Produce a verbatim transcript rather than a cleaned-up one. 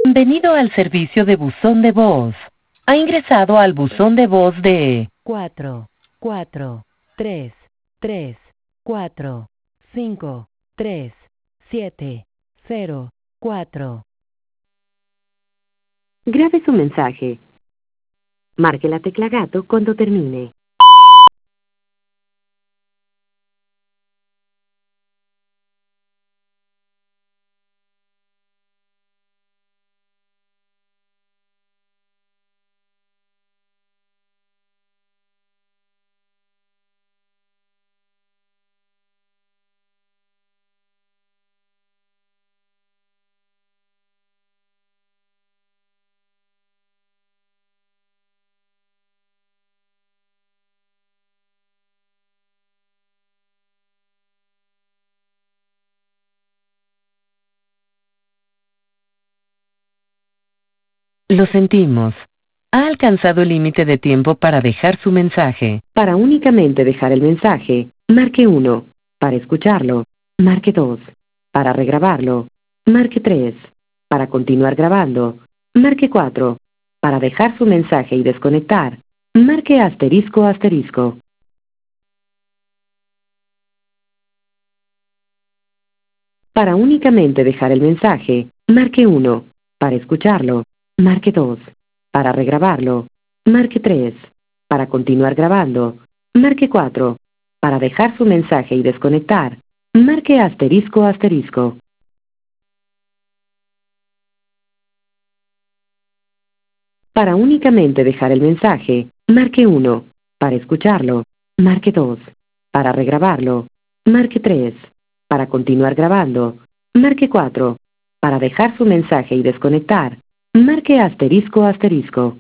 Bienvenido al servicio de buzón de voz. Ha ingresado al buzón de voz de cuatro, cuatro, tres, tres, cuatro, cinco, tres, siete, cero, cuatro. Grabe su mensaje. Marque la tecla gato cuando termine. Lo sentimos. Ha alcanzado el límite de tiempo para dejar su mensaje. Para únicamente dejar el mensaje, marque uno. Para escucharlo, marque dos. Para regrabarlo, marque tres. Para continuar grabando, marque cuatro. Para dejar su mensaje y desconectar, marque asterisco asterisco. Para únicamente dejar el mensaje, marque uno. Para escucharlo, marque dos. Para regrabarlo, marque tres. Para continuar grabando, marque cuatro. Para dejar su mensaje y desconectar, marque asterisco asterisco. Para únicamente dejar el mensaje, marque uno. Para escucharlo, marque dos. Para regrabarlo, marque tres. Para continuar grabando, marque cuatro. Para dejar su mensaje y desconectar, marque asterisco asterisco.